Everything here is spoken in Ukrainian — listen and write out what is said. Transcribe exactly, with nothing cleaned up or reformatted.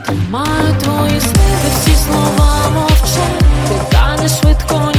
Тримаю твої слова, всі слова мовчать, ти танеш швидко.